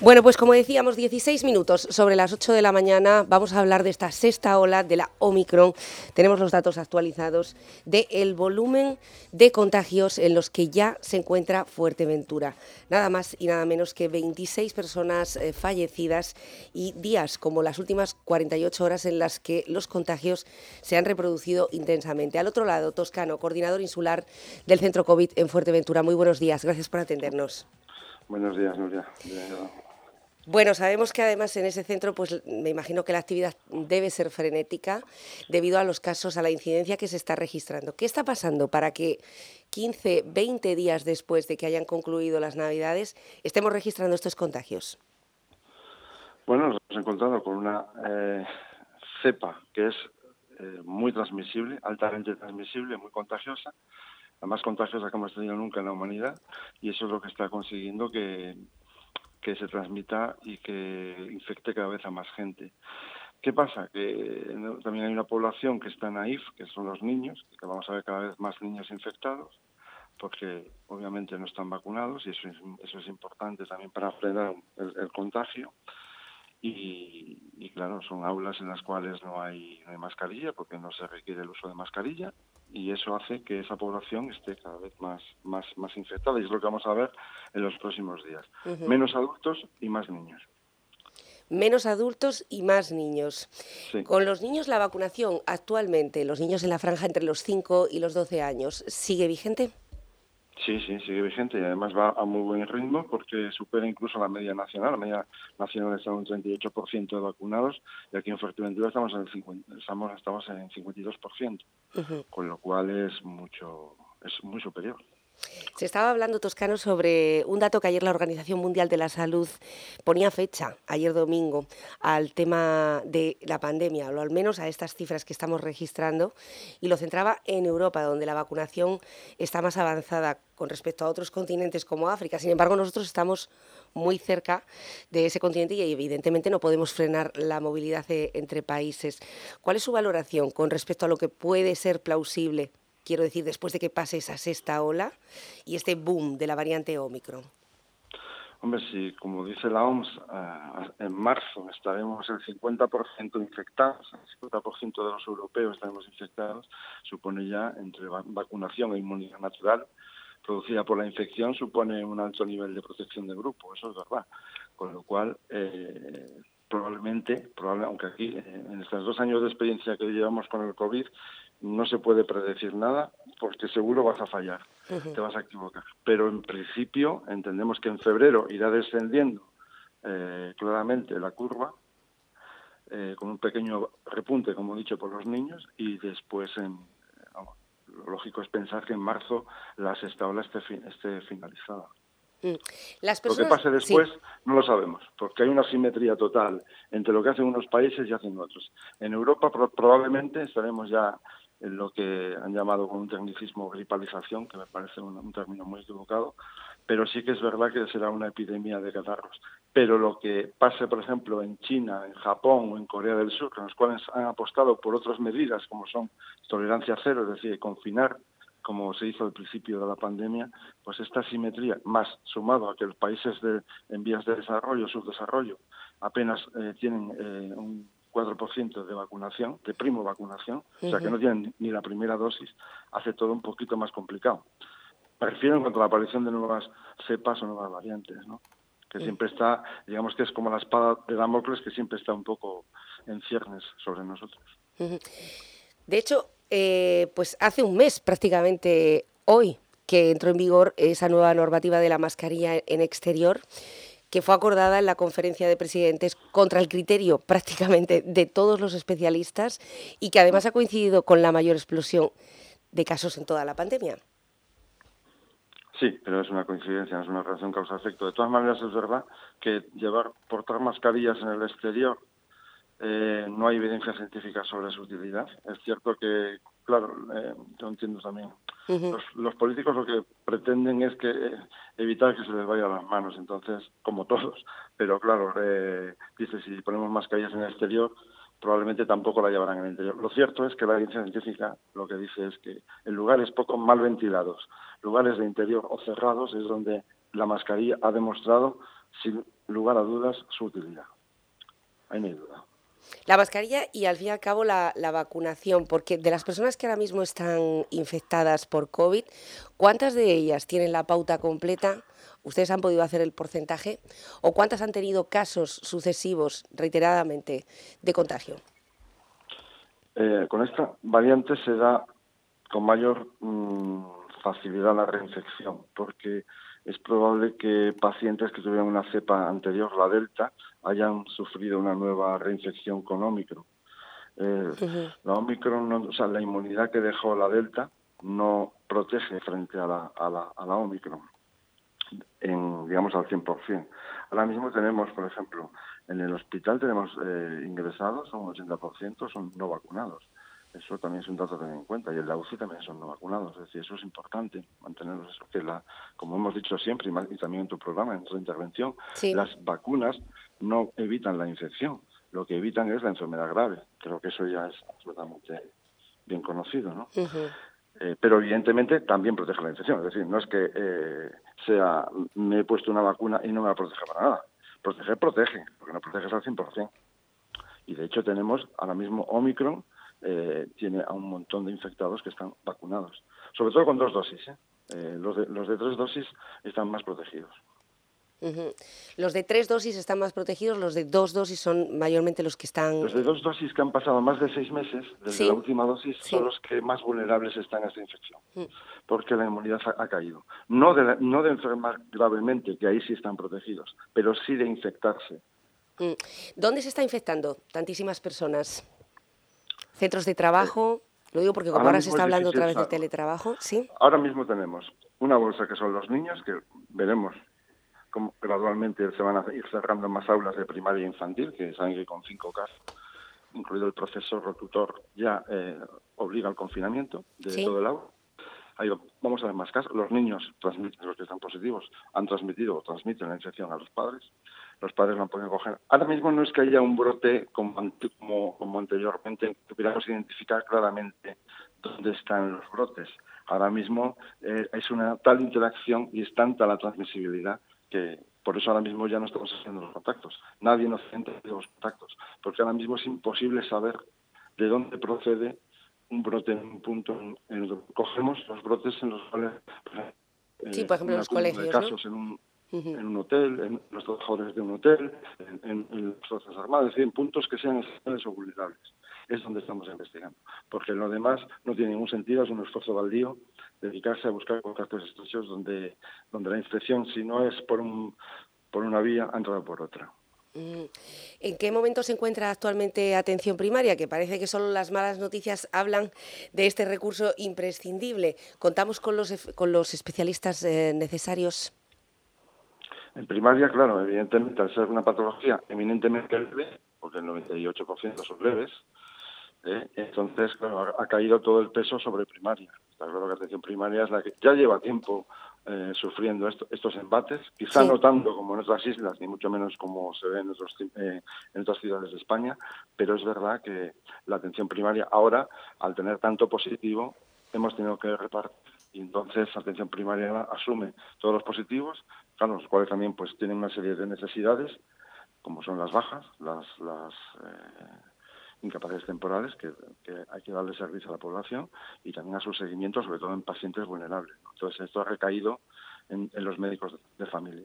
Bueno, pues como decíamos, 16 minutos sobre las 8 de la mañana vamos a hablar de esta sexta ola de la Omicron. Tenemos los datos actualizados del volumen de contagios en los que ya se encuentra Fuerteventura. Nada más y nada menos que 26 personas fallecidas y días como las últimas 48 horas en las que los contagios se han reproducido intensamente. Al otro lado, Toscano, coordinador insular del Centro COVID en Fuerteventura. Muy buenos días, gracias por atendernos. Buenos días, Nuria. Bueno, sabemos que además en ese centro, pues me imagino que la actividad debe ser frenética debido a los casos, a la incidencia que se está registrando. ¿Qué está pasando para que 15, 20 días después de que hayan concluido las Navidades estemos registrando estos contagios? Bueno, nos hemos encontrado con una cepa que es muy transmisible, altamente transmisible, muy contagiosa, la más contagiosa que hemos tenido nunca en la humanidad, y eso es lo que está consiguiendo que se transmita y que infecte cada vez a más gente. ¿Qué pasa? Que también hay una población que está naif, que son los niños, que vamos a ver cada vez más niños infectados, porque obviamente no están vacunados, y eso es importante también para frenar el contagio. Y claro, son aulas en las cuales no hay mascarilla, porque no se requiere el uso de mascarilla, y eso hace que esa población esté cada vez más infectada, y es lo que vamos a ver en los próximos días. Menos adultos y más niños. Menos adultos y más niños. Sí. Con los niños, la vacunación actualmente, los niños en la franja entre los 5 y los 12 años, ¿sigue vigente? Sí, sigue vigente, y además va a muy buen ritmo porque supera incluso la media nacional. La media nacional está en un 38% de vacunados, y aquí en Fuerteventura estamos en 52%, con lo cual es muy superior. Se estaba hablando, Toscano, sobre un dato que ayer la Organización Mundial de la Salud ponía fecha, ayer domingo, al tema de la pandemia, o al menos a estas cifras que estamos registrando, y lo centraba en Europa, donde la vacunación está más avanzada con respecto a otros continentes como África. Sin embargo, nosotros estamos muy cerca de ese continente y evidentemente no podemos frenar la movilidad entre países. ¿Cuál es su valoración con respecto a lo que puede ser plausible? Quiero decir, después de que pase esa sexta ola y este boom de la variante Omicron. Hombre, si como dice la OMS, en marzo estaremos el 50% infectados, el 50% de los europeos estaremos infectados, supone ya, entre vacunación e inmunidad natural producida por la infección, supone un alto nivel de protección de grupo, eso es verdad. Con lo cual, probablemente, aunque aquí en estos 2 años de experiencia que llevamos con el COVID, no se puede predecir nada, porque seguro vas a fallar, te vas a equivocar. Pero en principio entendemos que en febrero irá descendiendo claramente la curva, con un pequeño repunte, como he dicho, por los niños, y después, lo lógico es pensar que en marzo la sexta ola esté finalizada. Las Lo que personas, pase después no lo sabemos, porque hay una simetría total entre lo que hacen unos países y hacen otros. En Europa probablemente estaremos ya en lo que han llamado con un tecnicismo gripalización, que me parece un término muy equivocado, pero sí que es verdad que será una epidemia de catarros. Pero lo que pase, por ejemplo, en China, en Japón o en Corea del Sur, en los cuales han apostado por otras medidas como son tolerancia cero, es decir, confinar, como se hizo al principio de la pandemia, pues esta simetría, más sumado a que los países en vías de desarrollo, subdesarrollo, apenas tienen un 4% de vacunación, de primo vacunación, o sea que no tienen ni la primera dosis, hace todo un poquito más complicado. Me refiero en cuanto a la aparición de nuevas cepas o nuevas variantes, ¿no? Que siempre está, digamos que es como la espada de Damocles, que siempre está un poco en ciernes sobre nosotros. De hecho, pues hace un mes prácticamente hoy que entró en vigor esa nueva normativa de la mascarilla en exterior, que fue acordada en la conferencia de presidentes contra el criterio prácticamente de todos los especialistas y que además ha coincidido con la mayor explosión de casos en toda la pandemia. Sí, pero es una coincidencia, no es una relación causa-efecto. De todas maneras, es verdad que portar mascarillas en el exterior, no hay evidencia científica sobre su utilidad. Es cierto que, claro, yo entiendo también, los políticos lo que pretenden es que evitar que se les vaya las manos, entonces, como todos. Pero claro, dice, si ponemos mascarillas en el exterior, probablemente tampoco la llevarán en el interior. Lo cierto es que la evidencia científica lo que dice es que en lugares poco mal ventilados, lugares de interior o cerrados, es donde la mascarilla ha demostrado sin lugar a dudas, su utilidad. Ahí no hay duda. La mascarilla y, al fin y al cabo, la vacunación, porque de las personas que ahora mismo están infectadas por COVID, ¿cuántas de ellas tienen la pauta completa? ¿Ustedes han podido hacer el porcentaje? ¿O cuántas han tenido casos sucesivos, reiteradamente, de contagio? Con esta variante se da con mayor facilidad la reinfección, porque es probable que pacientes que tuvieran una cepa anterior, la Delta, hayan sufrido una nueva reinfección con Omicron. La Omicron, la inmunidad que dejó la Delta no protege frente a la Omicron, digamos al 100%. Ahora mismo tenemos, por ejemplo, en el hospital tenemos ingresados, un 80% son no vacunados. Eso también es un dato a tener en cuenta. Y en la UCI también son no vacunados. Es decir, eso es importante, mantenerlos eso. Que como hemos dicho siempre, y también en tu programa, en tu intervención, Sí. las vacunas no evitan la infección. Lo que evitan es la enfermedad grave. Creo que eso ya es absolutamente bien conocido, ¿no? Pero evidentemente también protege la infección. Es decir, no es que me he puesto una vacuna y no me va a proteger para nada. Proteger, protege, porque no proteges al 100%. Y de hecho tenemos ahora mismo Omicron, tiene a un montón de infectados que están vacunados. Sobre todo con 2 dosis. Los de 3 dosis están más protegidos. Los de 3 dosis están más protegidos, los de 2 dosis son mayormente los que están... Los de 2 dosis que han pasado más de 6 meses desde la última dosis son los que más vulnerables están a esta infección, porque la inmunidad ha caído. No de enfermar gravemente, que ahí sí están protegidos, pero sí de infectarse. ¿Dónde se está infectando tantísimas personas? ¿Centros de trabajo? Lo digo porque como ahora se está hablando otra vez del teletrabajo, ¿sí? Ahora mismo tenemos una bolsa que son los niños, que veremos cómo gradualmente se van a ir cerrando más aulas de primaria e infantil, que saben que con 5 casos, incluido el profesor o tutor, ya obliga al confinamiento de todo el aula. Ahí vamos a ver más casos. Los niños transmiten, los que están positivos, han transmitido o transmiten la infección a los padres. Los padres no pueden coger. Ahora mismo no es que haya un brote como anteriormente, que pudiéramos identificar claramente dónde están los brotes. Ahora mismo es una tal interacción y es tanta la transmisibilidad que por eso ahora mismo ya no estamos haciendo los contactos. Nadie nos centra en los contactos, porque ahora mismo es imposible saber de dónde procede un brote en un punto. Cogemos los brotes en los cuales, sí, por ejemplo, en los colegios, de casos, ¿no? En un hotel, en los trabajadores de un hotel, en las Fuerzas Armadas, es decir, en puntos que sean esenciales o vulnerables. Es donde estamos investigando. Porque lo demás no tiene ningún sentido, es un esfuerzo baldío dedicarse a buscar contactos estrechos donde la infección, si no es por una vía, ha entrado por otra. ¿En qué momento se encuentra actualmente atención primaria? Que parece que solo las malas noticias hablan de este recurso imprescindible. ¿Contamos con los especialistas necesarios? En primaria, claro, evidentemente, al ser una patología eminentemente leve, porque el 98% son leves, entonces, claro, ha caído todo el peso sobre primaria. Está claro que atención primaria es la que ya lleva tiempo sufriendo estos embates, quizá no tanto como en otras islas, ni mucho menos como se ve en otras ciudades de España, pero es verdad que la atención primaria ahora, al tener tanto positivo, hemos tenido que repartir. Y entonces la atención primaria asume todos los positivos, claro, los cuales también pues tienen una serie de necesidades, como son las bajas, las incapacidades temporales, que hay que darle servicio a la población, y también a su seguimiento, sobre todo en pacientes vulnerables, ¿no? Entonces esto ha recaído en los médicos de familia.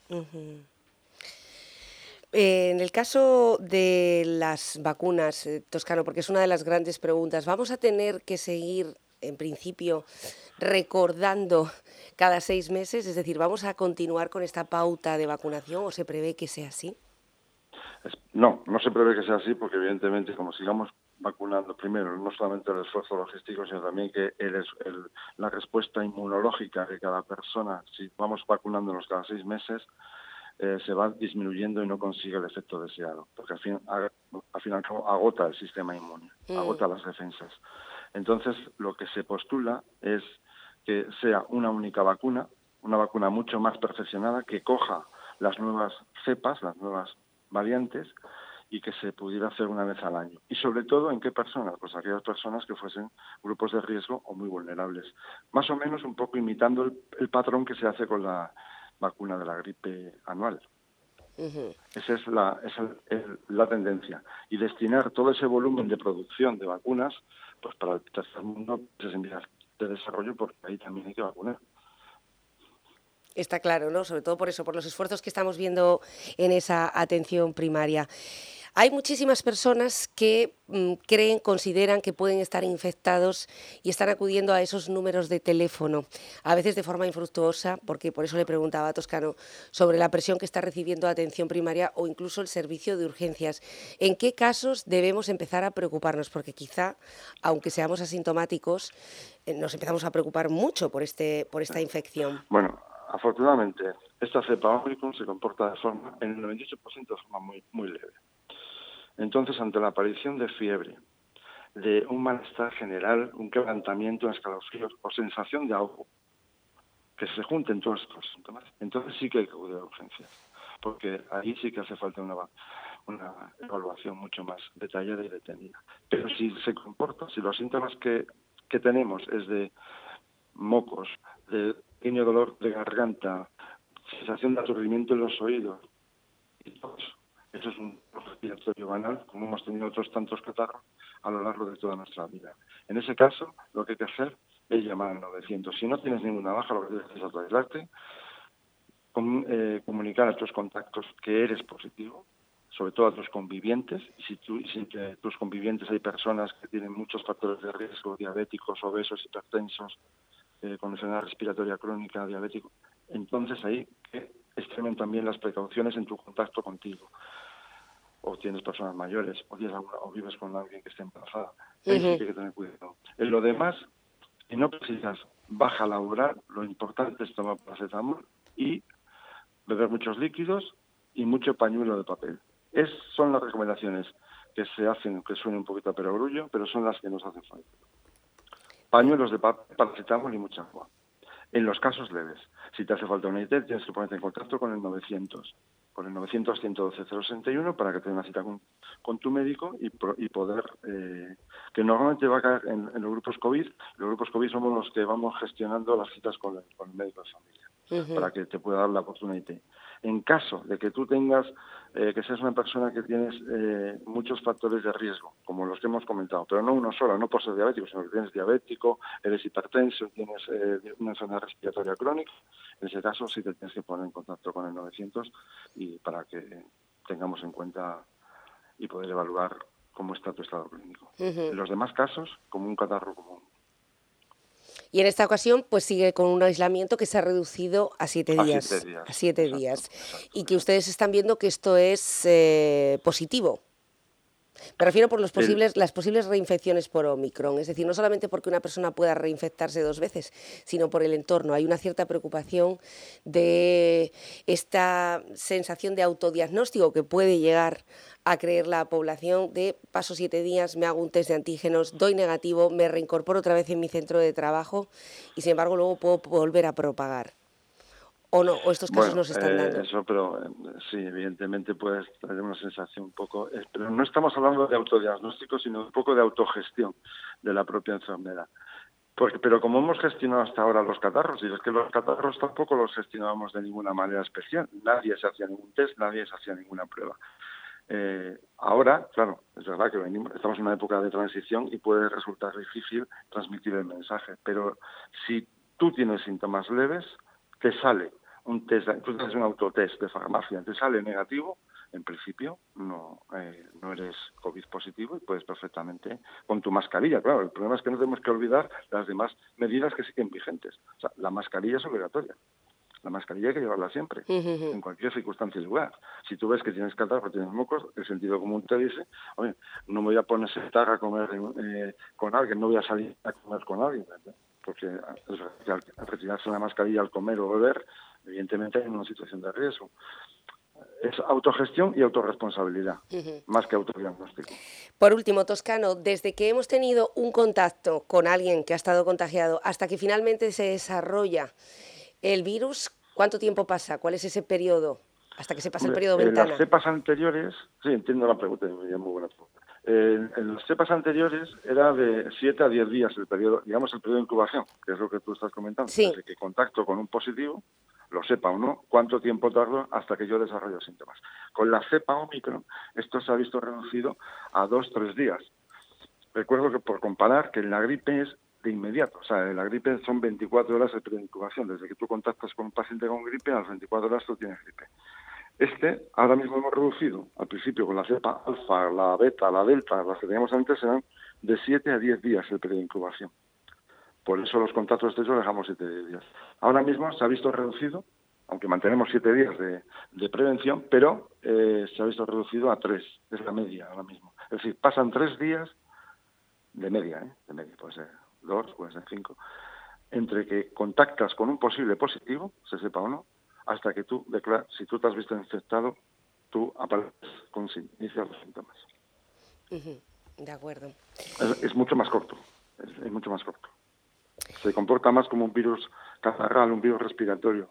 En el caso de las vacunas, Toscano, porque es una de las grandes preguntas, ¿vamos a tener que seguir, en principio, recordando cada 6 meses? Es decir, ¿vamos a continuar con esta pauta de vacunación o se prevé que sea así? No se prevé que sea así porque evidentemente como sigamos vacunando primero, no solamente el esfuerzo logístico, sino también que la respuesta inmunológica de cada persona, si vamos vacunándonos cada 6 meses, se va disminuyendo y no consigue el efecto deseado, porque al fin y al cabo agota el sistema inmune, agota las defensas. Entonces, lo que se postula es que sea una única vacuna, una vacuna mucho más perfeccionada, que coja las nuevas cepas, las nuevas variantes, y que se pudiera hacer una vez al año. Y sobre todo, ¿en qué personas? Pues aquellas personas que fuesen grupos de riesgo o muy vulnerables. Más o menos un poco imitando el patrón que se hace con la vacuna de la gripe anual. Esa es la tendencia. Y destinar todo ese volumen de producción de vacunas pues para el tercer mundo, pues, en vías de desarrollo, porque ahí también hay que vacunar. Está claro, ¿no? Sobre todo por eso, por los esfuerzos que estamos viendo en esa atención primaria. Hay muchísimas personas que consideran que pueden estar infectados y están acudiendo a esos números de teléfono, a veces de forma infructuosa, porque por eso le preguntaba a Toscano sobre la presión que está recibiendo atención primaria o incluso el servicio de urgencias. ¿En qué casos debemos empezar a preocuparnos? Porque quizá, aunque seamos asintomáticos, nos empezamos a preocupar mucho por esta infección. Bueno, afortunadamente, esta cepa Omicron se comporta en el 98% de forma muy, muy leve. Entonces, ante la aparición de fiebre, de un malestar general, un quebrantamiento, un escalofríos o sensación de ahogo, que se junten todos estos síntomas, entonces sí que hay que acudir a urgencias, porque ahí sí que hace falta una evaluación mucho más detallada y detenida. Pero si se comporta, si los síntomas que tenemos es de mocos, de pequeño dolor de garganta, sensación de aturdimiento en los oídos, y todo eso es un respiratorio banal, como hemos tenido otros tantos catarros a lo largo de toda nuestra vida. En ese caso, lo que hay que hacer es llamar al 900. Si no tienes ninguna baja, lo que tienes que hacer es aislarte, comunicar a tus contactos que eres positivo, sobre todo a tus convivientes. Si entre tus convivientes hay personas que tienen muchos factores de riesgo, diabéticos, obesos, hipertensos, con enfermedad respiratoria crónica, diabético, entonces ahí que extremen también las precauciones en tu contacto contigo. O tienes personas mayores, o vives con alguien que esté embarazada. Ahí sí que hay que tener cuidado. En lo demás, si no precisas baja laboral, lo importante es tomar paracetamol y beber muchos líquidos y mucho pañuelo de papel. Son las recomendaciones que se hacen, que suenen un poquito a perogrullo, pero son las que nos hacen falta. Pañuelos de papel, paracetamol y mucha agua. En los casos leves, si te hace falta una IT, tienes que ponerte en contacto con el 900. Con el 900-112-061 para que te dé una cita con tu médico y poder, que normalmente va a caer en los grupos COVID. Los grupos COVID somos los que vamos gestionando las citas con el médico de familia, para que te pueda dar la oportunidad. En caso de que tú tengas, que seas una persona que tienes muchos factores de riesgo, como los que hemos comentado, pero no uno solo, no por ser diabético, sino que tienes diabético, eres hipertenso, tienes una enfermedad respiratoria crónica, en ese caso sí te tienes que poner en contacto con el 900 y para que tengamos en cuenta y poder evaluar cómo está tu estado clínico. En los demás casos, como un catarro común. Y en esta ocasión, pues sigue con un aislamiento que se ha reducido a 7 días. A 7 días. Exacto. Y que ustedes están viendo que esto es positivo. Me refiero por las posibles reinfecciones por Omicron. Es decir, no solamente porque una persona pueda reinfectarse 2 veces, sino por el entorno. Hay una cierta preocupación de esta sensación de autodiagnóstico que puede llegar a creer la población de paso 7 días, me hago un test de antígenos, doy negativo, me reincorporo otra vez en mi centro de trabajo y sin embargo luego puedo volver a propagar. ¿O no? ¿O estos casos no se están dando? Eso, pero sí, evidentemente puede tener una sensación un poco... pero no estamos hablando de autodiagnóstico, sino un poco de autogestión de la propia enfermedad. Pero como hemos gestionado hasta ahora los catarros, y es que los catarros tampoco los gestionábamos de ninguna manera especial. Nadie se hacía ningún test, nadie se hacía ninguna prueba. Ahora, claro, es verdad que estamos en una época de transición y puede resultar difícil transmitir el mensaje, pero si tú tienes síntomas leves, te sale un test, tú haces un autotest de farmacia, te sale negativo, en principio no eres COVID positivo y puedes perfectamente con tu mascarilla. Claro, el problema es que no tenemos que olvidar las demás medidas que siguen vigentes. O sea, la mascarilla es obligatoria. La mascarilla hay que llevarla siempre, en cualquier circunstancia y lugar. Si tú ves que tienes catarro, tienes mocos, el sentido común te dice, oye, no me voy a poner sentada a comer con alguien, no voy a salir a comer con alguien, ¿verdad? Porque al retirarse la mascarilla al comer o beber, evidentemente hay una situación de riesgo. Es autogestión y autorresponsabilidad, más que autodiagnóstico. Por último, Toscano, desde que hemos tenido un contacto con alguien que ha estado contagiado hasta que finalmente se desarrolla el virus, ¿cuánto tiempo pasa? ¿Cuál es ese periodo? Hasta que se pasa el periodo ventana. En las cepas anteriores, sí, entiendo la pregunta, es muy buena pregunta. En las cepas anteriores era de 7 a 10 días el periodo, digamos el periodo de incubación, que es lo que tú estás comentando. Sí. Desde que contacto con un positivo, lo sepa o no, cuánto tiempo tardo hasta que yo desarrollo síntomas. Con la cepa Omicron esto se ha visto reducido a 2-3 días. Recuerdo que por comparar que en la gripe es de inmediato, o sea, en la gripe son 24 horas de preincubación, desde que tú contactas con un paciente con gripe, a las 24 horas tú tienes gripe. Ahora mismo hemos reducido, al principio con la cepa alfa, la beta, la delta, las que teníamos antes eran de 7 a 10 días el periodo de incubación. Por eso los contactos estrechos dejamos 7 días. Ahora mismo se ha visto reducido, aunque mantenemos 7 días de prevención, pero se ha visto reducido a 3, es la media ahora mismo. Es decir, pasan 3 días de media, puede ser 2, puede ser 5, entre que contactas con un posible positivo, se sepa o no, hasta que tú declaras, si tú te has visto infectado, tú apareces con iniciar los síntomas. De acuerdo. Es mucho más corto, es mucho más corto. Se comporta más como un virus catarral, un virus respiratorio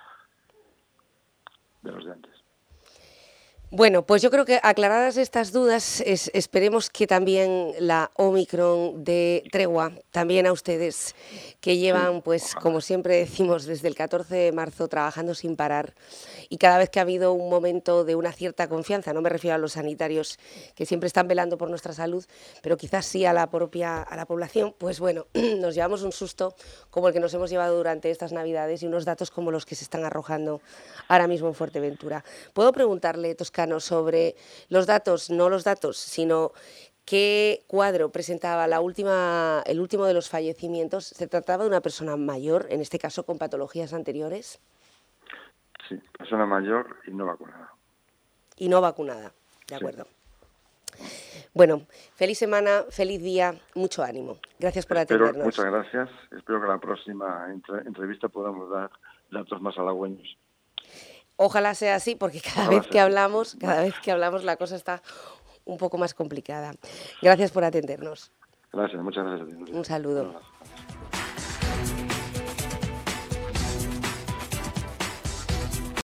de los de antes. Bueno, pues yo creo que aclaradas estas dudas, esperemos que también la Omicron dé tregua también a ustedes, que llevan, pues como siempre decimos, desde el 14 de marzo trabajando sin parar, y cada vez que ha habido un momento de una cierta confianza, no me refiero a los sanitarios que siempre están velando por nuestra salud, pero quizás sí a la población, pues bueno, nos llevamos un susto como el que nos hemos llevado durante estas Navidades y unos datos como los que se están arrojando ahora mismo en Fuerteventura. ¿Puedo preguntarle, Toscano, sobre los datos, no los datos, sino qué cuadro presentaba el último de los fallecimientos? ¿Se trataba de una persona mayor, en este caso con patologías anteriores? Sí, persona mayor y no vacunada. Y no vacunada, de acuerdo. Sí. Bueno, feliz semana, feliz día, mucho ánimo. Gracias por atendernos. Muchas gracias. Espero que la próxima entrevista podamos dar datos más halagüeños. Ojalá sea así, porque cada vez que hablamos la cosa está un poco más complicada. Gracias por atendernos. Gracias, muchas gracias. Un saludo.